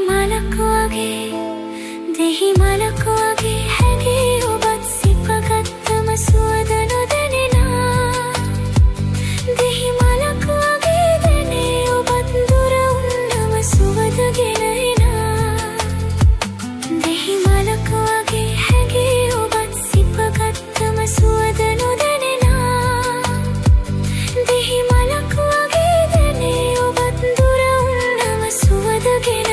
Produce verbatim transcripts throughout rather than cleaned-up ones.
මලකුවගේ දෙහි මලකුවගේ හැගේ ඔබත් සිපගත්තම සුවද නොදැනෙනා දෙහි මලකුවගේ දැනේ ඔබත් දුර උන්නම සුවද ගෙන එනා දෙහි මලකුවගේ හැගේ ඔබත් සිපගත්තම සුවද නොදැනෙනා දෙහි මලකුවගේ දැනේ ඔබත් දුර උන්නම සුවද ගෙන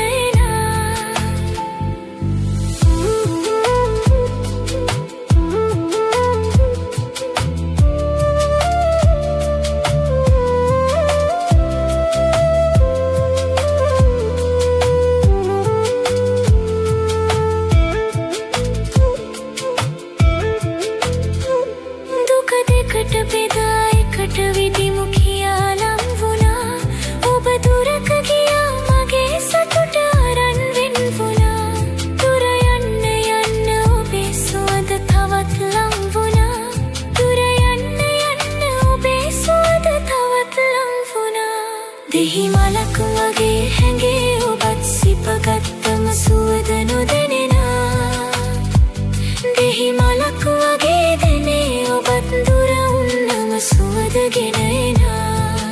දෙකට බෙදා එකට විදිමු කියා ලම් වුණා ඔබ දුරක ගියා මගේ සතුට අරන් වෙන් වුණා දුර යන්න යන්න ඔබේ සුවඳ තවත් ලම් වුණා දුර යන්න යන්න ඔබේ සුවඳ තවත් ලම් වුණා දෙහි මලකුවගේ හැඟේ ඔබත් සිපගත්තම සුවද නොදැනෙනා දෙහි මලකුවගේ දැනේ ඔබත් දුර උන්නම සුවද ගෙන එනා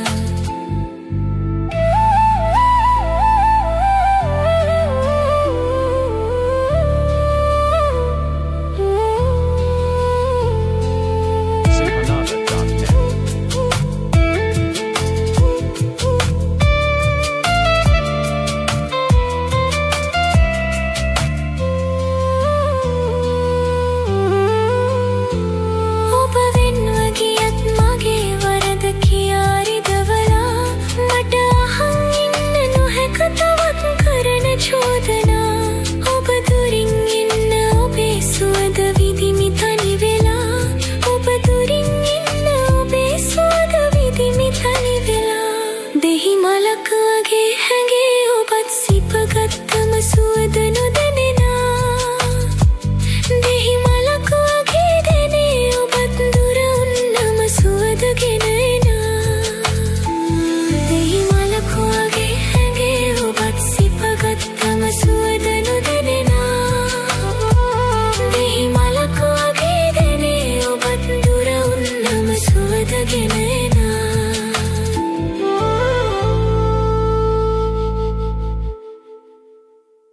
දෙහි මලකුවගේ හැඟේ ඔබත් සිපගත්තම සුවද නොදැනෙනා දෙහි මලකුවගේ දැනේ ඔබත් දුර උන්නම සුවද ගෙන එනා දෙහි මලකුවගේ හැඟේ ඔබත් සිපගත්තම සුවද නොදැනෙනා දෙහි මලකුවගේ දැනේ ඔබත් දුර උන්නම සුවද ගෙන එනා